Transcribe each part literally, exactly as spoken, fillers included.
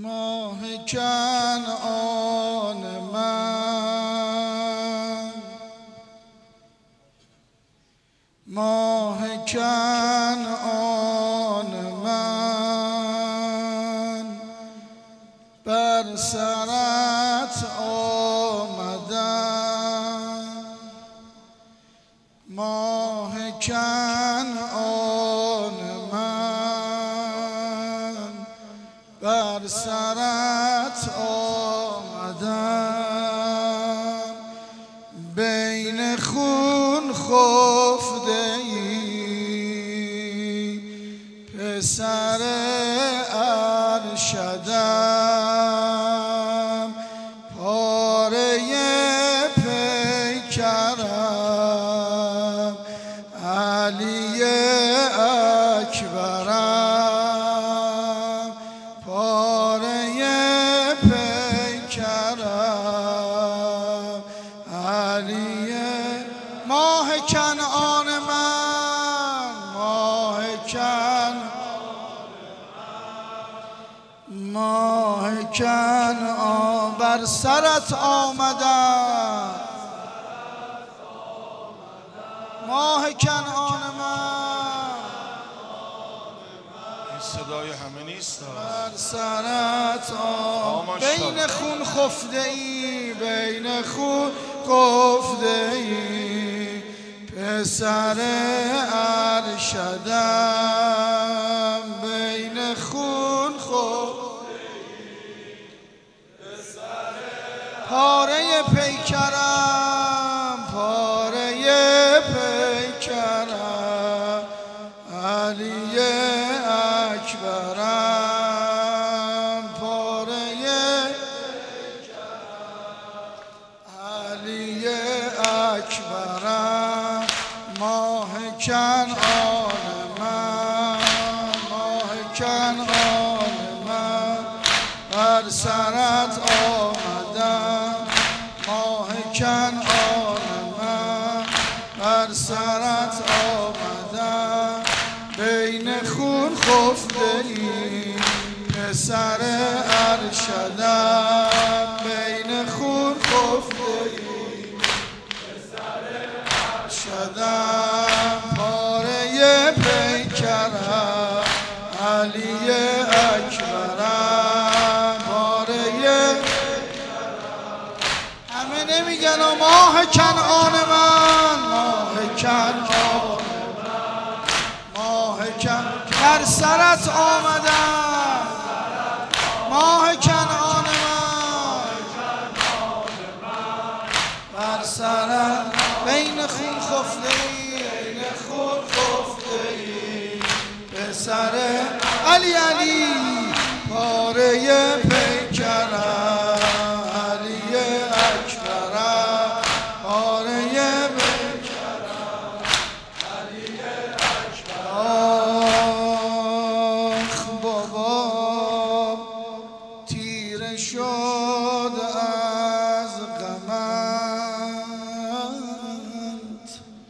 ماه کنعان من، ماه کنعان من، بر سرت آمدم. ماه کنعان من، بر سرت آمدم. بین خون خفته ای پسر ارشدم، پاره پیکرم علی اکبرم، پاره پیکرم علی. ماه کنعان من، ماه کنعان، ماه کنعان، بر سرت آمدم. ماه کنعان من، این صدای همه نیست. بر سرت آمدم. بین خون خفته ای، بین خون خفته ای پسر ارشدم، بین خون خفته ای پسر. پاره پیکرم، پاره پیکرم علی اکبرم، پاره علی اکبرم. ماه کنعان من، ماه کنعان من، بر سرت آمدم. ماه کنعان من، بر سرت آمدم. بین خون خفته ای پسر ارشدم، بین خون خفته ای پسر ارشدم، پاره پیکرم علی اکبرم، پاره پیکرم. همه نمیگن ماه کنعان من، ماه کنعان، ماه کن بر سرت آمدم. ماه کنعان من، بر سرت. بین خون خفته ای، بین خون خفته ای پسر علی علی، پاره پیکرم علی اکبرم، پاره پیکرم علی اکبرم. آخ بابا تیره شد از غمت،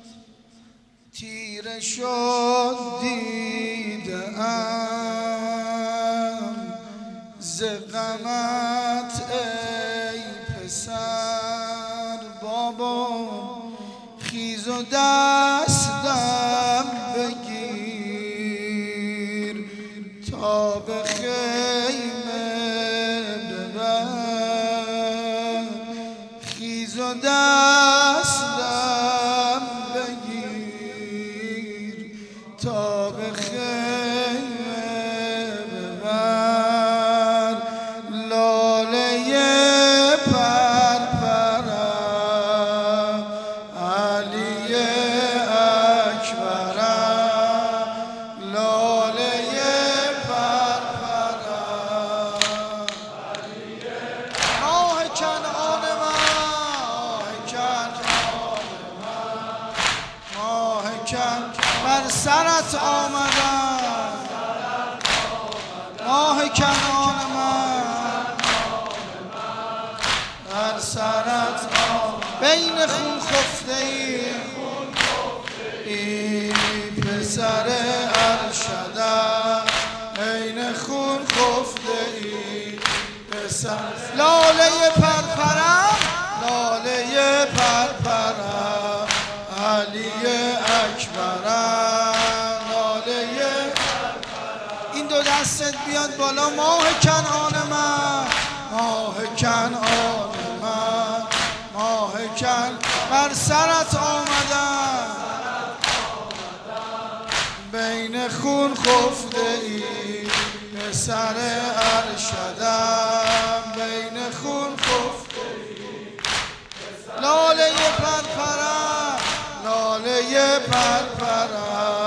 تیره شد دیده‌ام ز غمت ای پسر. بابا خیز و دستم بگیر تا به خیمه ببر، خیز و دستم بگیر تا به خیمه ببر. لاله پرپرم علی اکبرم، لاله پرپرم علی. ماه کنعان من، ماه کنعان من، ماه کن بر سرت آمدم. ماه کنعان من، بر سرت آمدم. بین خون خفته ای پسر ارشدم، بین خون خفته ای پسر لاله پرپرم لاله پرپرم علی اکبرم لاله پرپرم. این دو دستت بیاد بالا ماه کنعان من ماه کنعان من ماه کن بر سرت آمدم بین خون خفته ای پسر ارشدم بین خون خفته ای لاله پرپرم لاله پرپرم